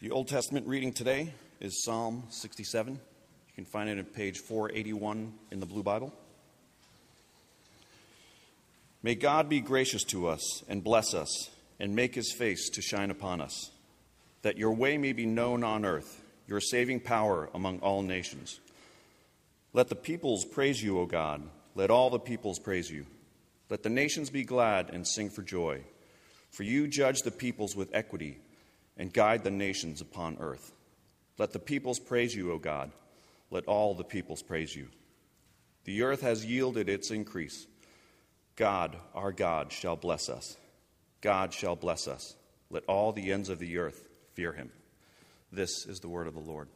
The Old Testament reading today is Psalm 67. You can find it at page 481 in the Blue Bible. May God be gracious to us and bless us and make his face to shine upon us, that your way may be known on earth, your saving power among all nations. Let the peoples praise you, O God. Let all the peoples praise you. Let the nations be glad and sing for joy. For you judge the peoples with equity and guide the nations upon earth. Let the peoples praise you, O God. Let all the peoples praise you. The earth has yielded its increase. God, our God, shall bless us. God shall bless us. Let all the ends of the earth fear him. This is the word of the Lord.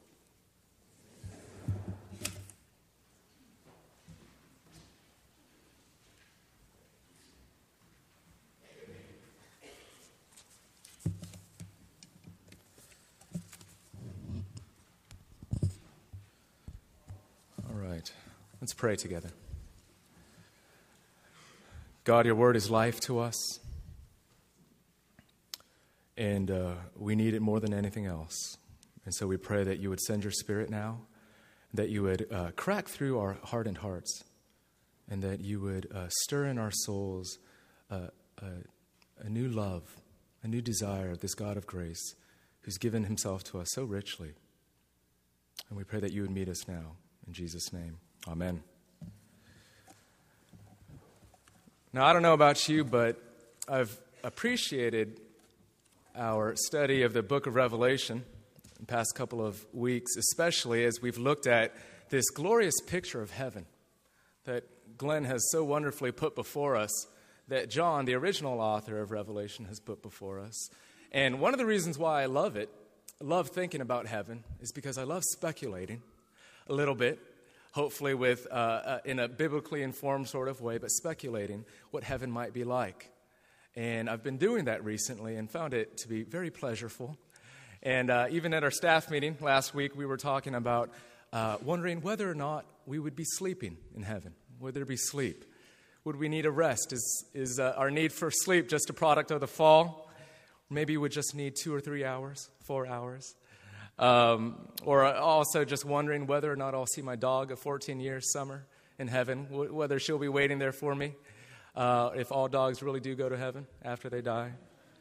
Let's pray together. God, your word is life to us, and we need it more than anything else. And so we pray that you would send your Spirit now, that you would crack through our hardened hearts, and that you would stir in our souls a new love, a new desire of this God of grace who's given himself to us so richly. And we pray that you would meet us now, in Jesus' name. Amen. Now, I don't know about you, but I've appreciated our study of the book of Revelation in the past couple of weeks, especially as we've looked at this glorious picture of heaven that Glenn has so wonderfully put before us, that John, the original author of Revelation, has put before us. And one of the reasons why I love thinking about heaven, is because I love speculating a little bit. Hopefully with in a biblically informed sort of way, but speculating what heaven might be like. And I've been doing that recently and found it to be very pleasurable. And even at our staff meeting last week, we were talking about wondering whether or not we would be sleeping in heaven. Would there be sleep? Would we need a rest? Is our need for sleep just a product of the fall? Maybe we would just need 2 or 3 hours, 4 hours. Or also just wondering whether or not I'll see my dog of 14 years summer in heaven, whether she'll be waiting there for me, if all dogs really do go to heaven after they die.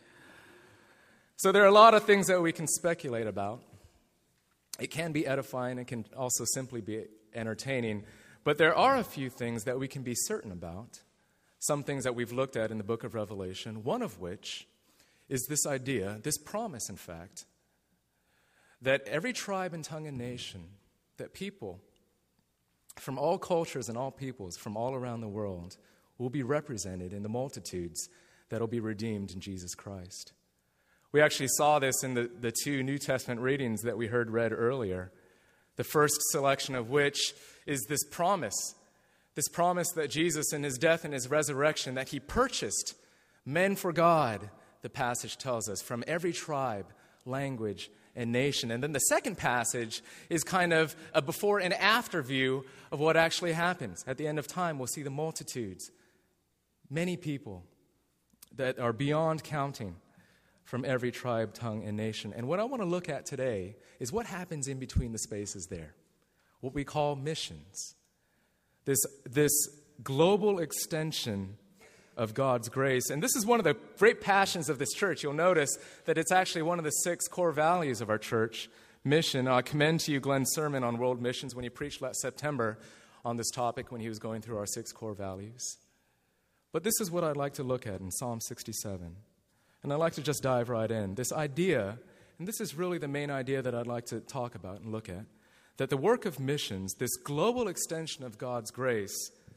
So there are a lot of things that we can speculate about. It can be edifying. It can also simply be entertaining. But there are a few things that we can be certain about, some things that we've looked at in the book of Revelation, one of which is this idea, this promise, in fact, that every tribe and tongue and nation, that people from all cultures and all peoples from all around the world will be represented in the multitudes that will be redeemed in Jesus Christ. We actually saw this in the 2 New Testament readings that we heard read earlier, the first selection of which is this promise that Jesus in his death and his resurrection, that he purchased men for God, the passage tells us, from every tribe, language, and nation. And then the second passage is kind of a before and after view of what actually happens. At the end of time, we'll see the multitudes, many people that are beyond counting from every tribe, tongue, and nation. And what I want to look at today is what happens in between the spaces there, what we call missions. This global extension of God's grace. And this is one of the great passions of this church. You'll notice that it's actually one of the 6 core values of our church, mission. I commend to you Glenn's sermon on world missions when he preached last September on this topic when he was going through our 6 core values. But this is what I'd like to look at in Psalm 67. And I'd like to just dive right in. This idea, and this is really the main idea that I'd like to talk about and look at, that the work of missions, this global extension of God's grace,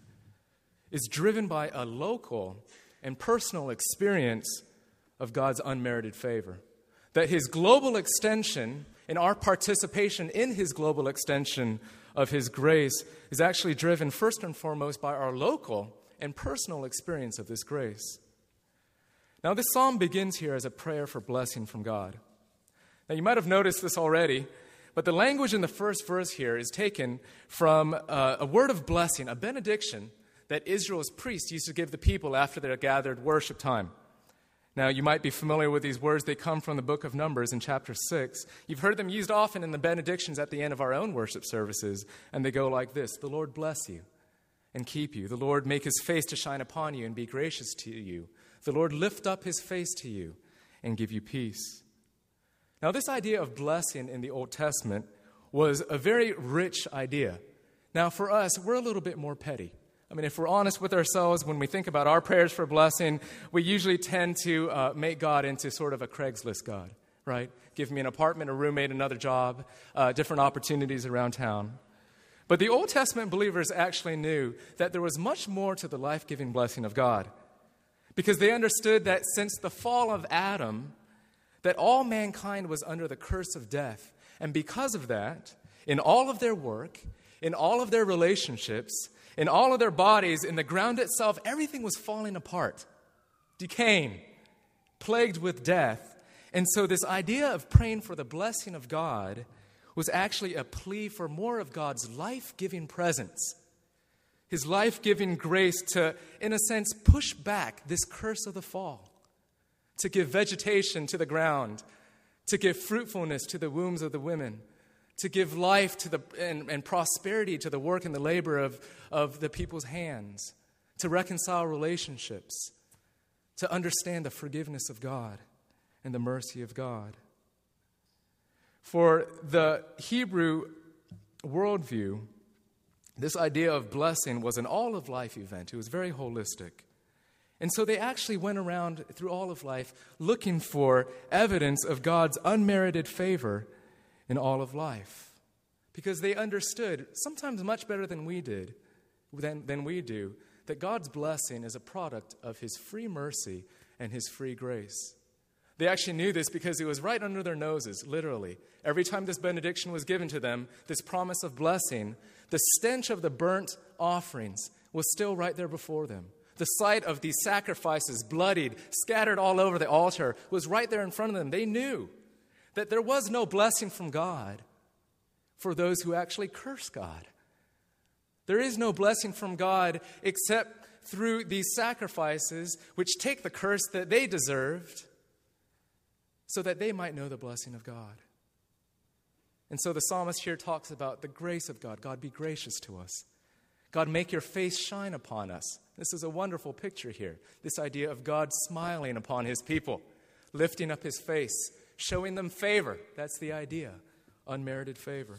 is driven by a local and personal experience of God's unmerited favor. That his global extension and our participation in his global extension of his grace is actually driven first and foremost by our local and personal experience of this grace. Now, this psalm begins here as a prayer for blessing from God. Now, you might have noticed this already, but the language in the first verse here is taken from a word of blessing, a benediction, that Israel's priests used to give the people after their gathered worship time. Now, you might be familiar with these words. They come from the book of Numbers in chapter 6. You've heard them used often in the benedictions at the end of our own worship services, and they go like this: the Lord bless you and keep you. The Lord make his face to shine upon you and be gracious to you. The Lord lift up his face to you and give you peace. Now, this idea of blessing in the Old Testament was a very rich idea. Now, for us, we're a little bit more petty. I mean, if we're honest with ourselves, when we think about our prayers for blessing, we usually tend to make God into sort of a Craigslist God, right? Give me an apartment, a roommate, another job, different opportunities around town. But the Old Testament believers actually knew that there was much more to the life-giving blessing of God, because they understood that since the fall of Adam, that all mankind was under the curse of death. And because of that, in all of their work, in all of their relationships, in all of their bodies, in the ground itself, everything was falling apart, decaying, plagued with death. And so this idea of praying for the blessing of God was actually a plea for more of God's life-giving presence, his life-giving grace to, in a sense, push back this curse of the fall, to give vegetation to the ground, to give fruitfulness to the wombs of the women, to give life to and prosperity to the work and the labor of the people's hands, to reconcile relationships, to understand the forgiveness of God and the mercy of God. For the Hebrew worldview, this idea of blessing was an all-of-life event. It was very holistic. And so they actually went around through all of life looking for evidence of God's unmerited favor in all of life, because they understood, sometimes much better than we do, that God's blessing is a product of his free mercy and his free grace. They actually knew this because it was right under their noses, literally. Every time this benediction was given to them, this promise of blessing, the stench of the burnt offerings was still right there before them. The sight of these sacrifices, bloodied, scattered all over the altar, was right there in front of them. They knew that there was no blessing from God for those who actually curse God. There is no blessing from God except through these sacrifices, which take the curse that they deserved so that they might know the blessing of God. And so the psalmist here talks about the grace of God. God, be gracious to us. God, make your face shine upon us. This is a wonderful picture here. This idea of God smiling upon his people, lifting up his face, showing them favor. That's the idea, unmerited favor.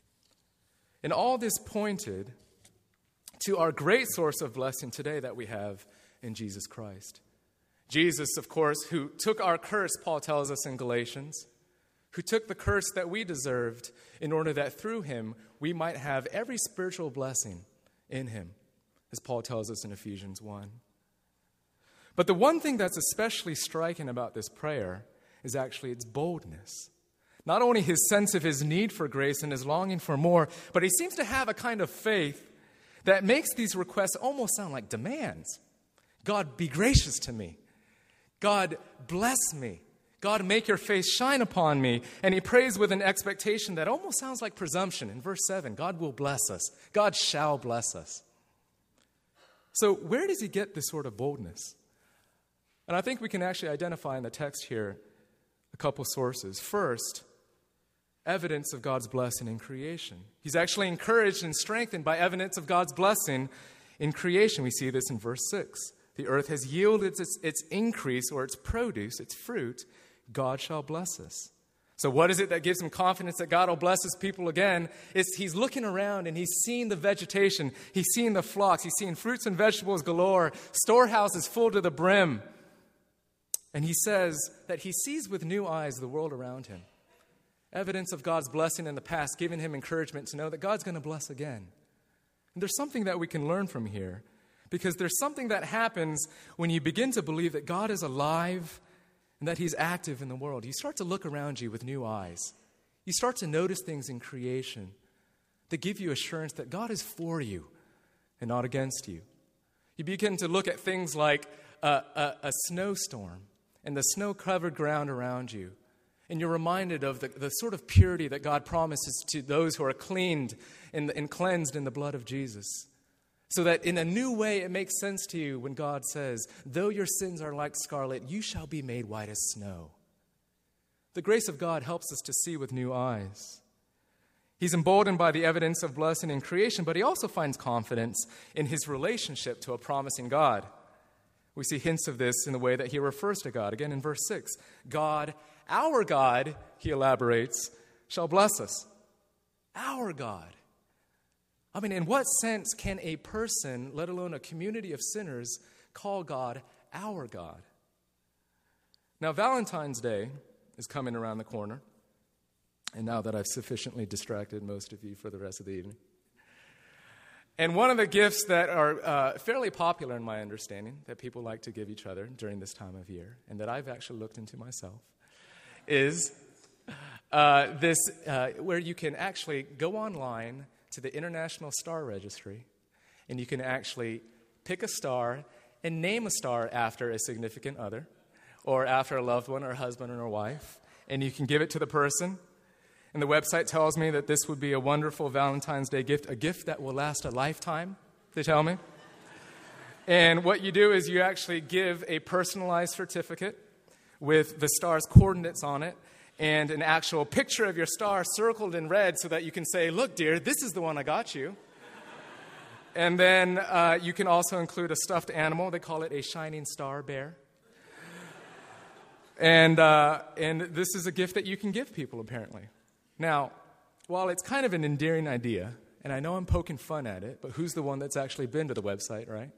And all this pointed to our great source of blessing today that we have in Jesus Christ. Jesus, of course, who took our curse, Paul tells us in Galatians, who took the curse that we deserved in order that through him we might have every spiritual blessing in him, as Paul tells us in Ephesians 1. But the one thing that's especially striking about this prayer is actually its boldness. Not only his sense of his need for grace and his longing for more, but he seems to have a kind of faith that makes these requests almost sound like demands. God, be gracious to me. God, bless me. God, make your face shine upon me. And he prays with an expectation that almost sounds like presumption. In verse 7, God will bless us. God shall bless us. So where does he get this sort of boldness? And I think we can actually identify in the text here a couple sources. First, evidence of God's blessing in creation. He's actually encouraged and strengthened by evidence of God's blessing in creation. We see this in verse 6. The earth has yielded its increase or its produce, its fruit. God shall bless us. So what is it that gives him confidence that God will bless his people again? He's looking around and he's seeing the vegetation. He's seeing the flocks. He's seeing fruits and vegetables galore, storehouses full to the brim. And he says that he sees with new eyes the world around him. Evidence of God's blessing in the past, giving him encouragement to know that God's going to bless again. And there's something that we can learn from here, because there's something that happens when you begin to believe that God is alive and that he's active in the world. You start to look around you with new eyes. You start to notice things in creation that give you assurance that God is for you and not against you. You begin to look at things like a snowstorm and the snow-covered ground around you. And you're reminded of the sort of purity that God promises to those who are cleaned and cleansed in the blood of Jesus. So that in a new way it makes sense to you when God says, though your sins are like scarlet, you shall be made white as snow. The grace of God helps us to see with new eyes. He's emboldened by the evidence of blessing in creation, but he also finds confidence in his relationship to a promising God. We see hints of this in the way that he refers to God. Again, in verse 6, God, our God, he elaborates, shall bless us. Our God. I mean, in what sense can a person, let alone a community of sinners, call God our God? Now, Valentine's Day is coming around the corner. And now that I've sufficiently distracted most of you for the rest of the evening. And one of the gifts that are fairly popular in my understanding that people like to give each other during this time of year, and that I've actually looked into myself, is this where you can actually go online to the International Star Registry, and you can actually pick a star and name a star after a significant other, or after a loved one, or a husband or a wife, and you can give it to the person. And the website tells me that this would be a wonderful Valentine's Day gift, a gift that will last a lifetime, they tell me. And what you do is you actually give a personalized certificate with the star's coordinates on it and an actual picture of your star circled in red so that you can say, look, dear, this is the one I got you. And then you can also include a stuffed animal. They call it a shining star bear. And this is a gift that you can give people, apparently. Now, while it's kind of an endearing idea, and I know I'm poking fun at it, but who's the one that's actually been to the website, right?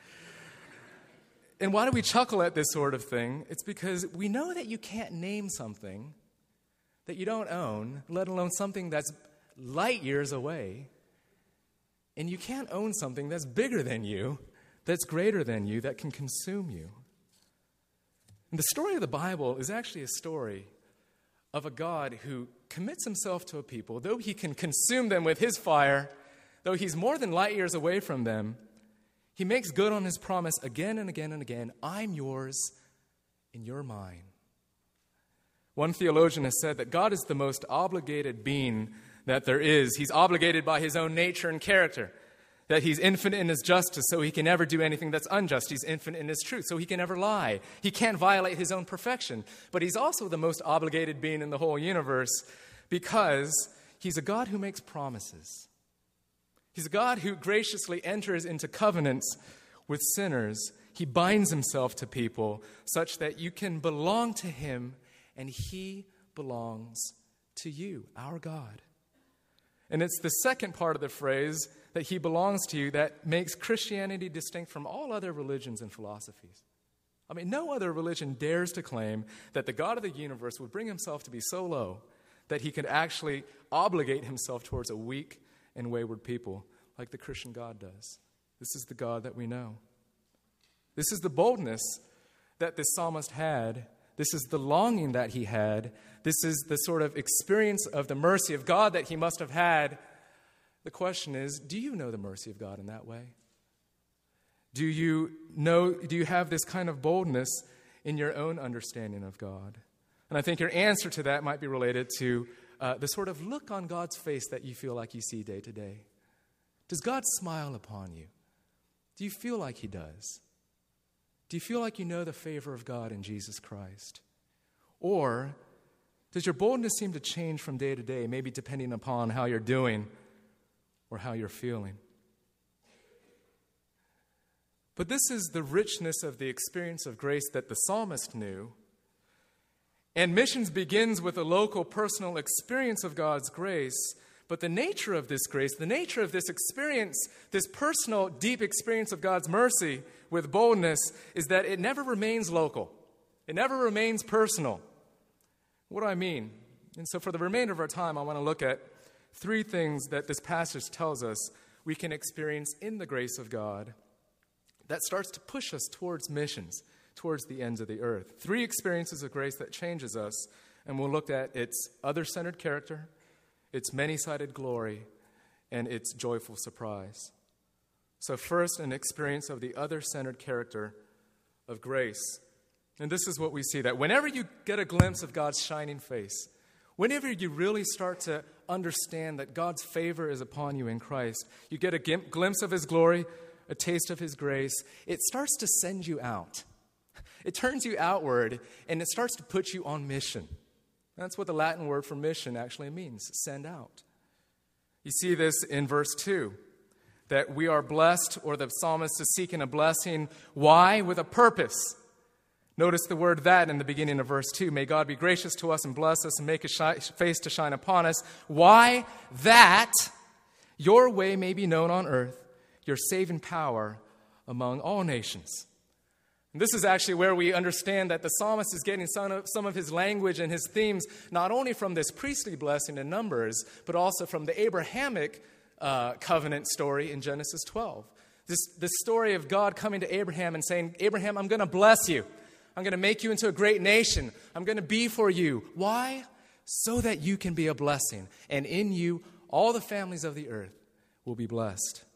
And why do we chuckle at this sort of thing? It's because we know that you can't name something that you don't own, let alone something that's light years away. And you can't own something that's bigger than you, that's greater than you, that can consume you. And the story of the Bible is actually a story of a God who commits himself to a people, though he can consume them with his fire, though he's more than light years away from them, he makes good on his promise again and again and again, I'm yours and you're mine. One theologian has said that God is the most obligated being that there is. He's obligated by his own nature and character, that he's infinite in his justice, so he can never do anything that's unjust. He's infinite in his truth, so he can never lie. He can't violate his own perfection. But he's also the most obligated being in the whole universe because he's a God who makes promises. He's a God who graciously enters into covenants with sinners. He binds himself to people such that you can belong to him and he belongs to you, our God. And it's the second part of the phrase, that he belongs to you, that makes Christianity distinct from all other religions and philosophies. I mean, no other religion dares to claim that the God of the universe would bring himself to be so low that he could actually obligate himself towards a weak and wayward people like the Christian God does. This is the God that we know. This is the boldness that this psalmist had. This is the longing that he had. This is the sort of experience of the mercy of God that he must have had. The question is, do you know the mercy of God in that way? Do you have this kind of boldness in your own understanding of God? And I think your answer to that might be related to the sort of look on God's face that you feel like you see day to day. Does God smile upon you? Do you feel like he does? Do you feel like you know the favor of God in Jesus Christ? Or does your boldness seem to change from day to day, maybe depending upon how you're doing or how you're feeling? But this is the richness of the experience of grace that the psalmist knew. And missions begins with a local personal experience of God's grace. But the nature of this grace, the nature of this experience, this personal, deep experience of God's mercy with boldness, is that it never remains local. It never remains personal. What do I mean? And so for the remainder of our time, I want to look at three things that this passage tells us we can experience in the grace of God that starts to push us towards missions, towards the ends of the earth. Three experiences of grace that changes us, and we'll look at its other-centered character, its many-sided glory, and its joyful surprise. So first, an experience of the other-centered character of grace. And this is what we see, that whenever you get a glimpse of God's shining face, Whenever you really start to understand that God's favor is upon you in Christ, you get a glimpse of His glory, a taste of His grace, it starts to send you out. It turns you outward, and it starts to put you on mission. That's what the Latin word for mission actually means, send out. You see this in verse 2, that we are blessed, or the psalmist is seeking a blessing. Why? With a purpose. Notice the word that in the beginning of verse 2. May God be gracious to us and bless us and make His face to shine upon us. Why? That your way may be known on earth, your saving power among all nations. And this is actually where we understand that the psalmist is getting some of his language and his themes not only from this priestly blessing in Numbers, but also from the Abrahamic covenant story in Genesis 12. This story of God coming to Abraham and saying, Abraham, I'm going to bless you. I'm going to make you into a great nation. I'm going to be for you. Why? So that you can be a blessing. And in you, all the families of the earth will be blessed.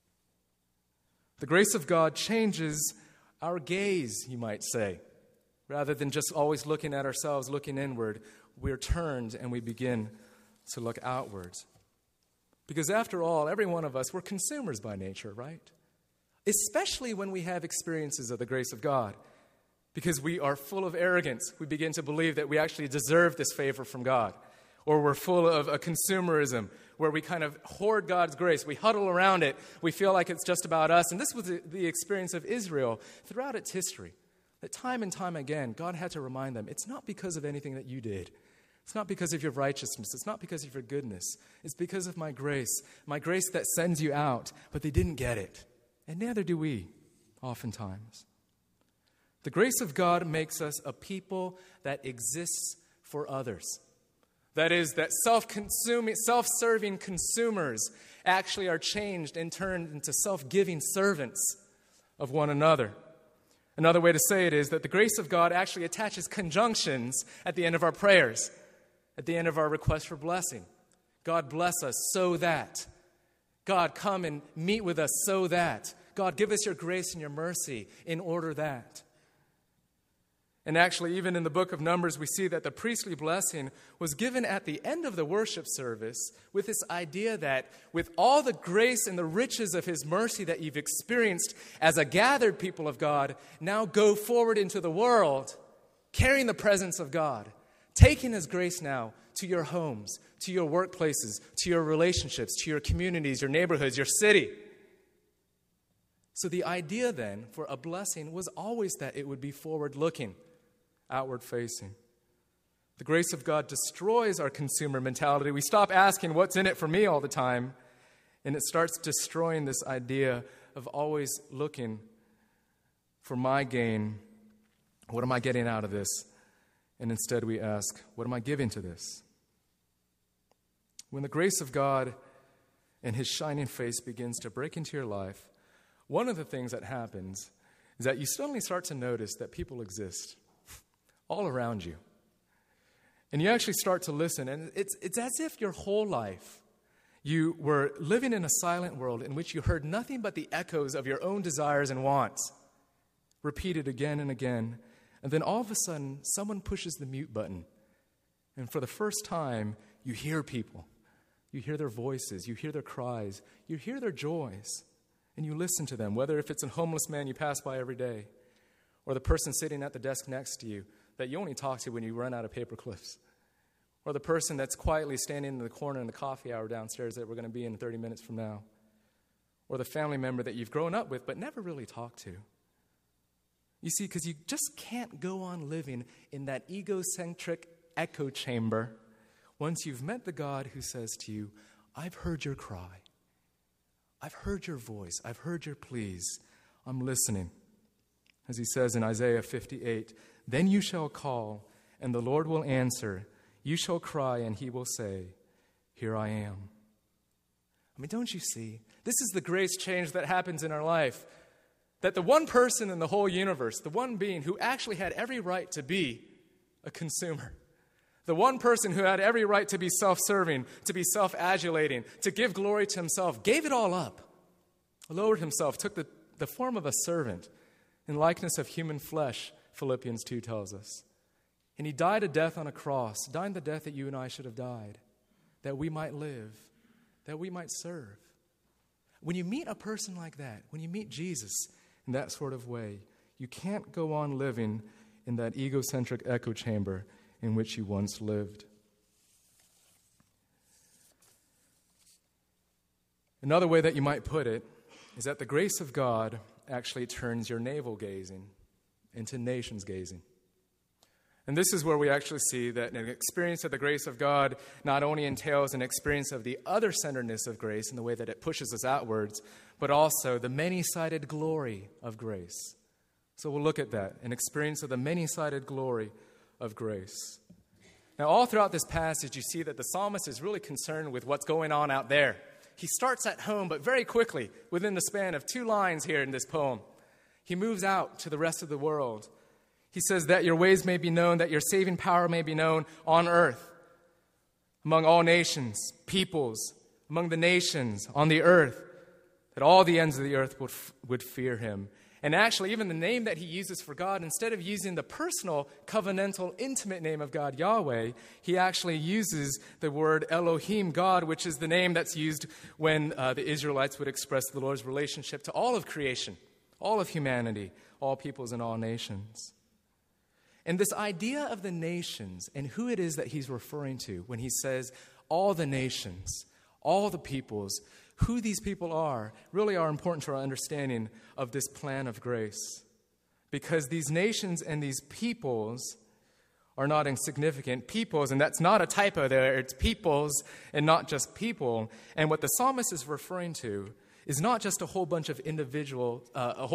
The grace of God changes our gaze, you might say. Rather than just always looking at ourselves, looking inward, we're turned and we begin to look outwards. Because after all, every one of us, we're consumers by nature, right? Especially when we have experiences of the grace of God. Because we are full of arrogance. We begin to believe that we actually deserve this favor from God. Or we're full of a consumerism where we kind of hoard God's grace. We huddle around it. We feel like it's just about us. And this was the experience of Israel throughout its history. That time and time again, God had to remind them, it's not because of anything that you did. It's not because of your righteousness. It's not because of your goodness. It's because of my grace that sends you out. But they didn't get it. And neither do we, oftentimes. The grace of God makes us a people that exists for others. That is, that self-serving consumers actually are changed and turned into self-giving servants of one another. Another way to say it is that the grace of God actually attaches conjunctions at the end of our prayers, at the end of our request for blessing. God bless us so that. God come and meet with us so that. God give us your grace and your mercy in order that. And actually, even in the book of Numbers, we see that the priestly blessing was given at the end of the worship service with this idea that with all the grace and the riches of His mercy that you've experienced as a gathered people of God, now go forward into the world, carrying the presence of God, taking His grace now to your homes, to your workplaces, to your relationships, to your communities, your neighborhoods, your city. So the idea then for a blessing was always that it would be forward-looking, outward-facing. The grace of God destroys our consumer mentality. We stop asking, what's in it for me all the time? And it starts destroying this idea of always looking for my gain. What am I getting out of this? And instead we ask, what am I giving to this? When the grace of God and His shining face begins to break into your life, one of the things that happens is that you suddenly start to notice that people exist all around you. And you actually start to listen, and it's as if your whole life you were living in a silent world in which you heard nothing but the echoes of your own desires and wants, repeated again and again. And then all of a sudden, someone pushes the mute button. And for the first time, you hear people. You hear their voices. You hear their cries. You hear their joys. And you listen to them, whether if it's a homeless man you pass by every day, or the person sitting at the desk next to you that you only talk to when you run out of paper clips, or the person that's quietly standing in the corner in the coffee hour downstairs that we're going to be in 30 minutes from now, or the family member that you've grown up with but never really talked to. You see, because you just can't go on living in that egocentric echo chamber once you've met the God who says to you, I've heard your cry. I've heard your voice. I've heard your pleas. I'm listening. As He says in Isaiah 58, then you shall call, and the Lord will answer. You shall cry, and He will say, here I am. I mean, don't you see? This is the grace change that happens in our life. That the one person in the whole universe, the one being who actually had every right to be a consumer, the one person who had every right to be self-serving, to be self-adulating, to give glory to himself, gave it all up, lowered himself, took the form of a servant in likeness of human flesh, Philippians 2 tells us. And he died a death on a cross, dying the death that you and I should have died, that we might live, that we might serve. When you meet a person like that, when you meet Jesus in that sort of way, you can't go on living in that egocentric echo chamber in which you once lived. Another way that you might put it is that the grace of God actually turns your navel gazing into nations gazing. And this is where we actually see that an experience of the grace of God not only entails an experience of the other-centeredness of grace in the way that it pushes us outwards, but also the many-sided glory of grace. So we'll look at that, an experience of the many-sided glory of grace. Now, all throughout this passage, you see that the psalmist is really concerned with what's going on out there. He starts at home, but very quickly, within the span of 2 lines here in this poem, he moves out to the rest of the world. He says that your ways may be known, that your saving power may be known on earth, among all nations, peoples, among the nations, on the earth, that all the ends of the earth would fear him. And actually, even the name that he uses for God, instead of using the personal, covenantal, intimate name of God, Yahweh, he actually uses the word Elohim, God, which is the name that's used when the Israelites would express the Lord's relationship to all of creation, all of humanity, all peoples and all nations. And this idea of the nations and who it is that he's referring to when he says all the nations, all the peoples, who these people are, really are important to our understanding of this plan of grace. Because these nations and these peoples are not insignificant. Peoples, and that's not a typo there, it's peoples and not just people. And what the psalmist is referring to is not just a whole bunch of individuals.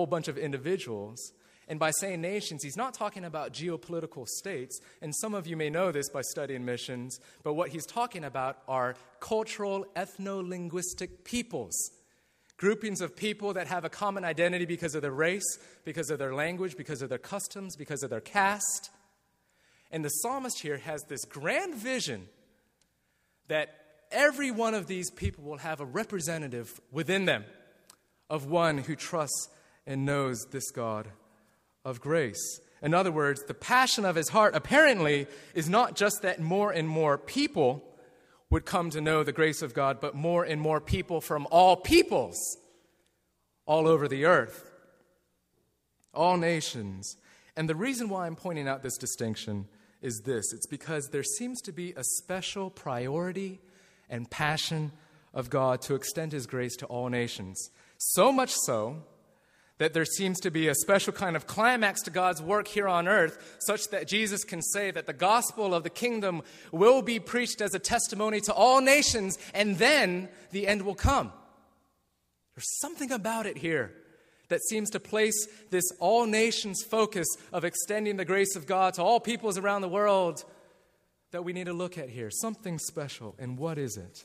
And by saying nations, he's not talking about geopolitical states. And some of you may know this by studying missions. But what he's talking about are cultural, ethno-linguistic peoples. Groupings of people that have a common identity because of their race, because of their language, because of their customs, because of their caste. And the psalmist here has this grand vision that every one of these people will have a representative within them of one who trusts and knows this God of grace. In other words, the passion of his heart apparently is not just that more and more people would come to know the grace of God, but more and more people from all peoples, all over the earth, all nations. And the reason why I'm pointing out this distinction is this. It's because there seems to be a special priority and passion of God to extend his grace to all nations. So much so that there seems to be a special kind of climax to God's work here on earth, such that Jesus can say that the gospel of the kingdom will be preached as a testimony to all nations, and then the end will come. There's something about it here that seems to place this all nations focus of extending the grace of God to all peoples around the world that we need to look at here. Something special. And what is it?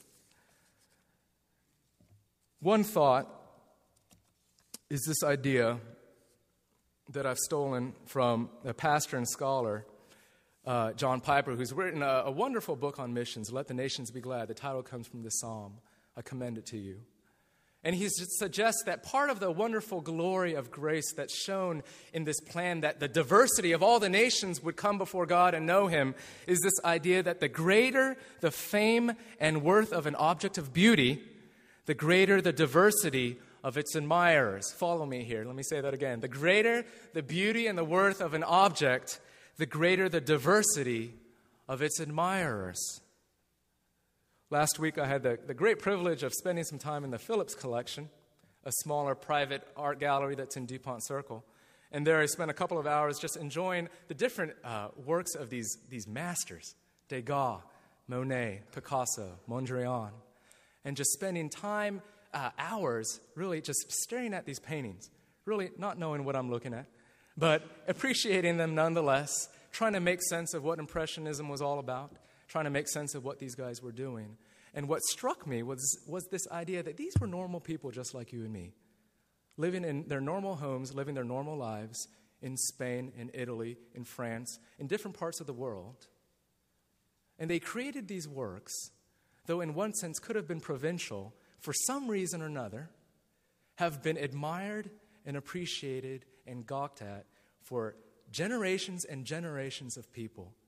One thought is this idea that I've stolen from a pastor and scholar, John Piper, who's written a wonderful book on missions, Let the Nations Be Glad. The title comes from this psalm. I commend it to you. And he suggests that part of the wonderful glory of grace that's shown in this plan that the diversity of all the nations would come before God and know him is this idea that the greater the fame and worth of an object of beauty, the greater the diversity of its admirers. Follow me here. Let me say that again. The greater the beauty and the worth of an object, the greater the diversity of its admirers. Last week I had the great privilege of spending some time in the Phillips Collection, a smaller private art gallery that's in DuPont Circle. And there I spent a couple of hours just enjoying the different works of these masters, Degas, Monet, Picasso, Mondrian, and just spending time hours really just staring at these paintings, really not knowing what I'm looking at, but appreciating them nonetheless, trying to make sense of what Impressionism was all about, trying to make sense of what these guys were doing. And what struck me was this idea that these were normal people just like you and me, living in their normal homes, living their normal lives in Spain, in Italy, in France, in different parts of the world. And they created these works, though in one sense could have been provincial, for some reason or another, have been admired and appreciated and gawked at for generations and generations of people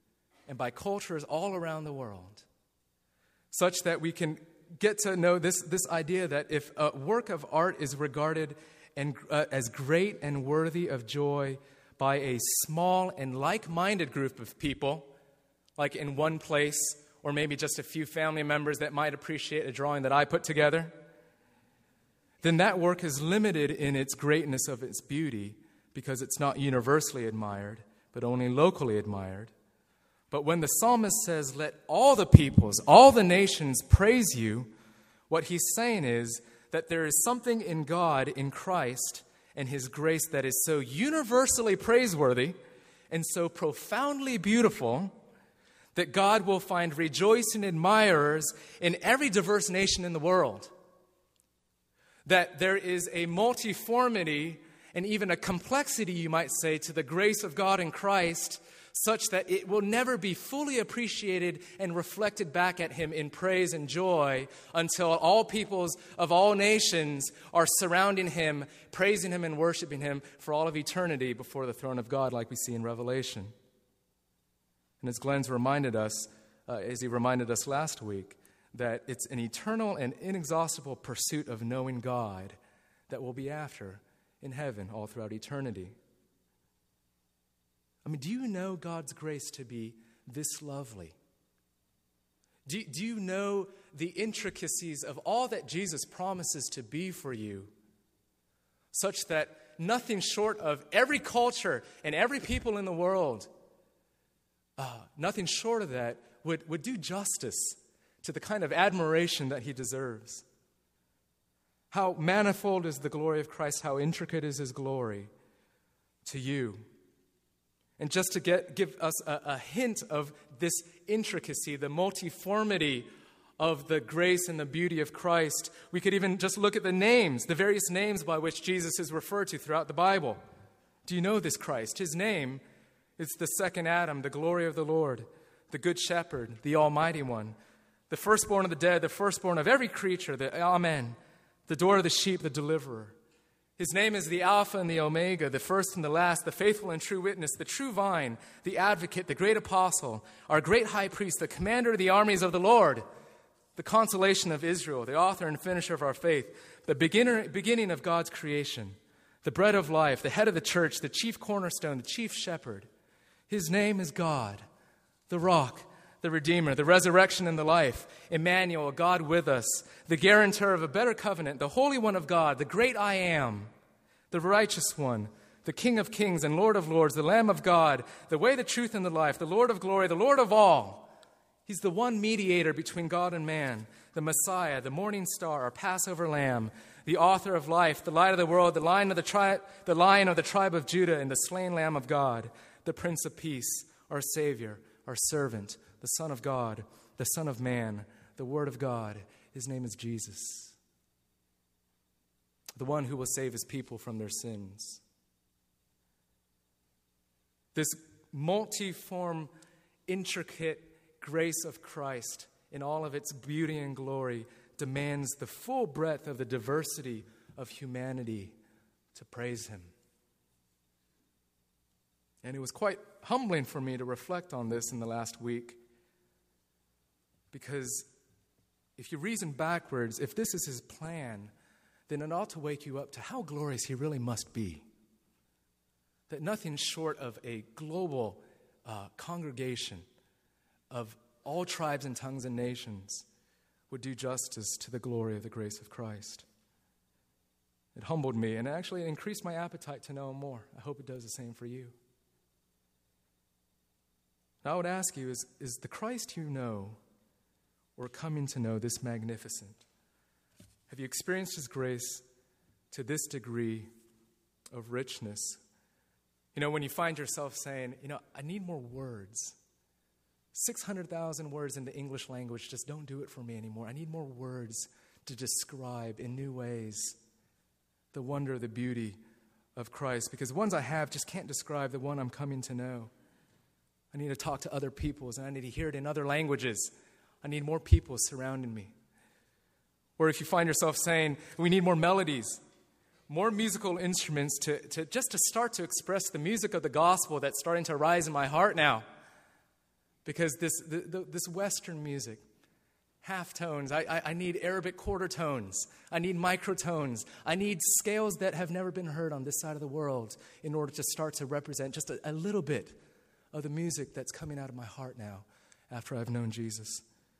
and by cultures all around the world, such that we can get to know this idea that if a work of art is regarded as great and worthy of joy by a small and like-minded group of people, like in one place, or maybe just a few family members that might appreciate a drawing that I put together, then that work is limited in its greatness of its beauty because it's not universally admired, but only locally admired. But when the psalmist says, "Let all the peoples, all the nations praise you," what he's saying is that there is something in God, in Christ, and his grace that is so universally praiseworthy and so profoundly beautiful that God will find rejoicing admirers in every diverse nation in the world. That there is a multiformity and even a complexity, you might say, to the grace of God in Christ, such that it will never be fully appreciated and reflected back at him in praise and joy until all peoples of all nations are surrounding him, praising him and worshiping him for all of eternity before the throne of God, like we see in Revelation. And as Glenn's reminded us, as he reminded us last week, that it's an eternal and inexhaustible pursuit of knowing God that we'll be after in heaven all throughout eternity. I mean, do you know God's grace to be this lovely? Do you know the intricacies of all that Jesus promises to be for you, such that nothing short of every culture and every people in the world, nothing short of that would do justice to the kind of admiration that he deserves? How manifold is the glory of Christ, how intricate is his glory to you. And just to give us a hint of this intricacy, the multiformity of the grace and the beauty of Christ, we could even just look at the names, the various names by which Jesus is referred to throughout the Bible. Do you know this Christ? His name is the second Adam, the glory of the Lord, the good shepherd, the almighty one, the firstborn of the dead, the firstborn of every creature, the Amen, the door of the sheep, the deliverer. His name is the Alpha and the Omega, the first and the last, the faithful and true witness, the true vine, the advocate, the great apostle, our great high priest, the commander of the armies of the Lord, the consolation of Israel, the author and finisher of our faith, the beginning of God's creation, the bread of life, the head of the church, the chief cornerstone, the chief shepherd. His name is God, the rock, the Redeemer, the resurrection and the life, Emmanuel, God with us, the guarantor of a better covenant, the Holy One of God, the great I Am, the righteous one, the King of kings and Lord of lords, the Lamb of God, the way, the truth, and the life, the Lord of glory, the Lord of all. He's the one mediator between God and man, the Messiah, the morning star, our Passover lamb, the author of life, the light of the world, the lion of the tribe of Judah, and the slain Lamb of God, the Prince of Peace, our Savior, our servant, the Son of God, the Son of Man, the Word of God. His name is Jesus, the one who will save his people from their sins. This multiform, intricate grace of Christ in all of its beauty and glory demands the full breadth of the diversity of humanity to praise him. And it was quite humbling for me to reflect on this in the last week, because if you reason backwards, if this is his plan, then it ought to wake you up to how glorious he really must be. That nothing short of a global congregation of all tribes and tongues and nations would do justice to the glory of the grace of Christ. It humbled me, and it actually increased my appetite to know him more. I hope it does the same for you. Now, I would ask you, is the Christ you know or coming to know this magnificent? Have you experienced his grace to this degree of richness? You know, when you find yourself saying, I need more words. 600,000 words in the English language just don't do it for me anymore. I need more words to describe in new ways the wonder, the beauty of Christ, because the ones I have just can't describe the one I'm coming to know. I need to talk to other peoples, and I need to hear it in other languages. I need more people surrounding me. Or if you find yourself saying, we need more melodies, more musical instruments to start to express the music of the gospel that's starting to rise in my heart now. Because this Western music, half tones, I need Arabic quarter tones, I need microtones, I need scales that have never been heard on this side of the world in order to start to represent just a little bit of the music that's coming out of my heart now after I've known Jesus.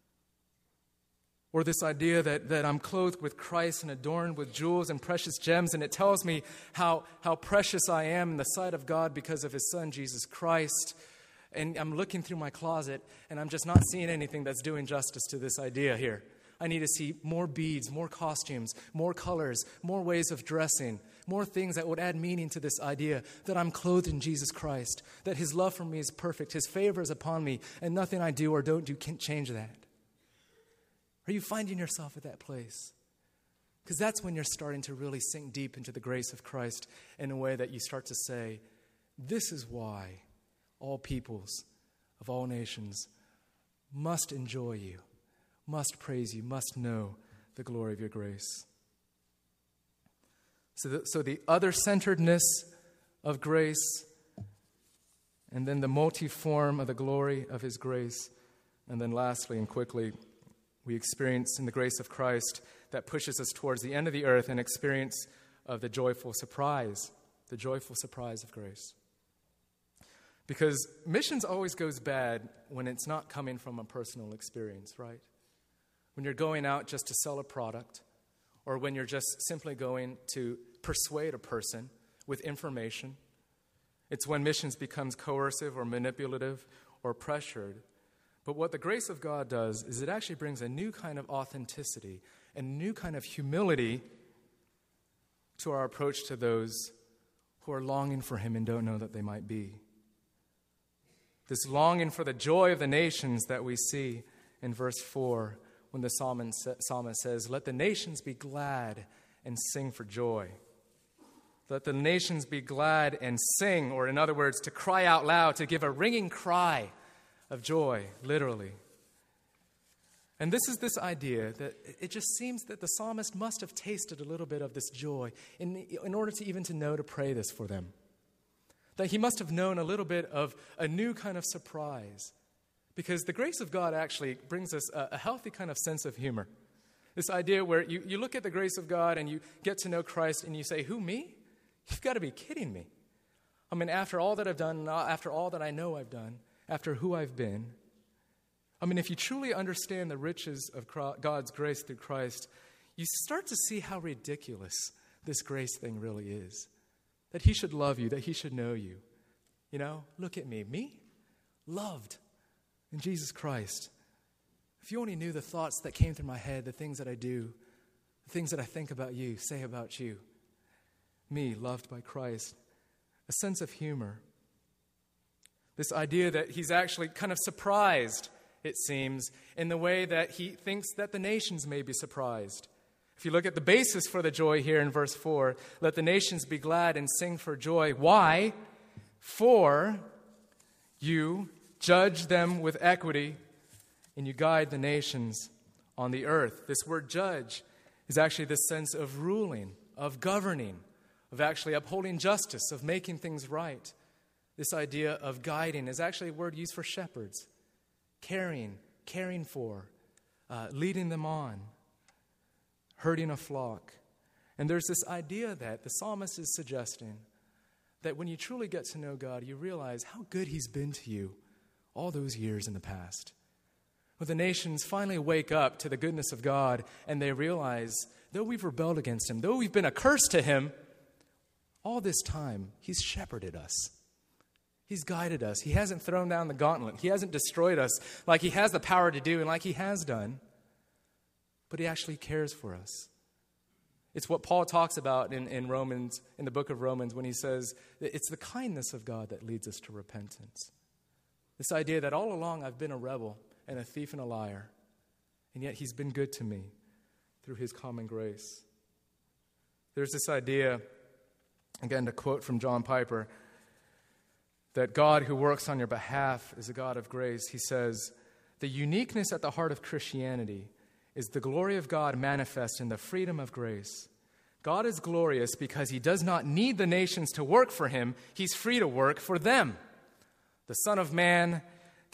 Or this idea that I'm clothed with Christ and adorned with jewels and precious gems, and it tells me how precious I am in the sight of God because of His Son, Jesus Christ. And I'm looking through my closet, and I'm just not seeing anything that's doing justice to this idea here. I need to see more beads, more costumes, more colors, more ways of dressing, more things that would add meaning to this idea that I'm clothed in Jesus Christ, that His love for me is perfect, His favor is upon me, and nothing I do or don't do can change that. Are you finding yourself at that place? Because that's when you're starting to really sink deep into the grace of Christ in a way that you start to say, this is why all peoples of all nations must enjoy you, must praise you, must know the glory of your grace. So the other-centeredness of grace, and then the multi-form of the glory of His grace, and then lastly and quickly, we experience in the grace of Christ that pushes us towards the end of the earth an experience of the joyful surprise of grace. Because missions always goes bad when it's not coming from a personal experience, right? When you're going out just to sell a product, or when you're just simply going to persuade a person with information. It's when missions becomes coercive or manipulative or pressured. But what the grace of God does is it actually brings a new kind of authenticity and a new kind of humility to our approach to those who are longing for Him and don't know that they might be. This longing for the joy of the nations that we see in verse 4 when the psalmist says, "Let the nations be glad and sing for joy." Let the nations be glad and sing, or in other words, to cry out loud, to give a ringing cry of joy, literally. And this is this idea that it just seems that the psalmist must have tasted a little bit of this joy in order to even to know to pray this for them. That he must have known a little bit of a new kind of surprise. Because the grace of God actually brings us a healthy kind of sense of humor. This idea where you look at the grace of God and you get to know Christ and you say, who, me? You've got to be kidding me. I mean, after all that I've done, after all that I know I've done, after who I've been, I mean, if you truly understand the riches of God's grace through Christ, you start to see how ridiculous this grace thing really is. That He should love you, that He should know you. You know, look at me, loved in Jesus Christ. If you only knew the thoughts that came through my head, the things that I do, the things that I think about you, say about you. Me, loved by Christ. A sense of humor. This idea that He's actually kind of surprised, it seems, in the way that He thinks that the nations may be surprised. If you look at the basis for the joy here in verse 4, let the nations be glad and sing for joy. Why? For you judge them with equity and you guide the nations on the earth. This word judge is actually the sense of ruling, of governing, of actually upholding justice, of making things right. This idea of guiding is actually a word used for shepherds. Caring for, leading them on, herding a flock. And there's this idea that the psalmist is suggesting that when you truly get to know God, you realize how good He's been to you all those years in the past. When the nations finally wake up to the goodness of God and they realize, though we've rebelled against Him, though we've been a curse to Him, all this time He's shepherded us. He's guided us. He hasn't thrown down the gauntlet. He hasn't destroyed us like He has the power to do and like He has done. But He actually cares for us. It's what Paul talks about in Romans, in the book of Romans, when he says that it's the kindness of God that leads us to repentance. This idea that all along I've been a rebel and a thief and a liar, and yet He's been good to me through His common grace. There's this idea, again to quote from John Piper, that God who works on your behalf is a God of grace. He says, the uniqueness at the heart of Christianity is the glory of God manifest in the freedom of grace. God is glorious because He does not need the nations to work for Him. He's free to work for them. The Son of Man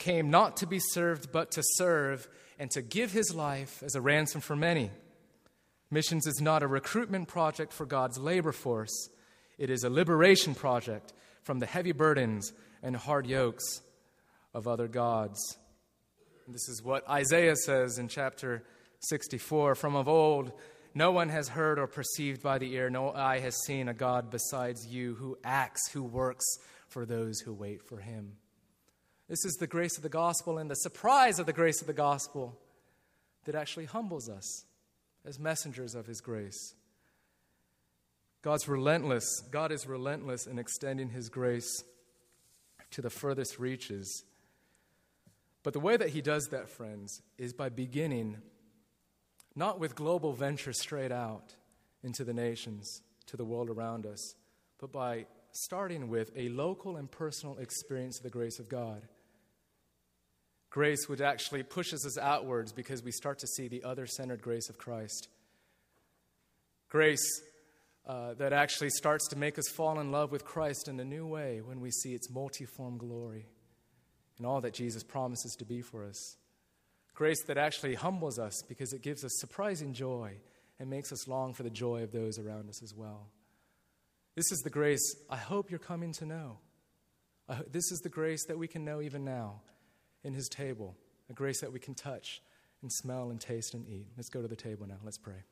came not to be served, but to serve and to give his life as a ransom for many. Missions is not a recruitment project for God's labor force. It is a liberation project from the heavy burdens and hard yokes of other gods. And this is what Isaiah says in chapter 64. From of old, no one has heard or perceived by the ear, no eye has seen a God besides you who acts, who works for those who wait for him. This is the grace of the gospel and the surprise of the grace of the gospel that actually humbles us as messengers of his grace. God is relentless in extending his grace to the furthest reaches. But the way that he does that, friends, is by beginning not with global venture straight out into the nations, to the world around us, but by starting with a local and personal experience of the grace of God. Grace which actually pushes us outwards because we start to see the other-centered grace of Christ. Grace that actually starts to make us fall in love with Christ in a new way when we see its multiform glory and all that Jesus promises to be for us. Grace that actually humbles us because it gives us surprising joy and makes us long for the joy of those around us as well. This is the grace I hope you're coming to know. This is the grace that we can know even now in his table, a grace that we can touch and smell and taste and eat. Let's go to the table now. Let's pray.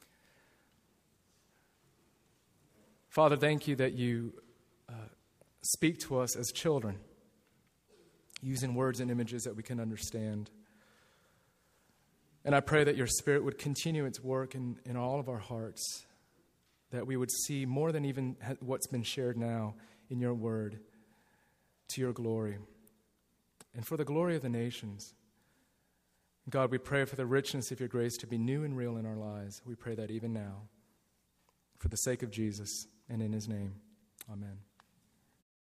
Father, thank you that you speak to us as children, using words and images that we can understand. And I pray that your Spirit would continue its work in all of our hearts, that we would see more than even what's been shared now in your word, to your glory and for the glory of the nations. God, we pray for the richness of your grace to be new and real in our lives. We pray that even now, for the sake of Jesus and in his name. Amen.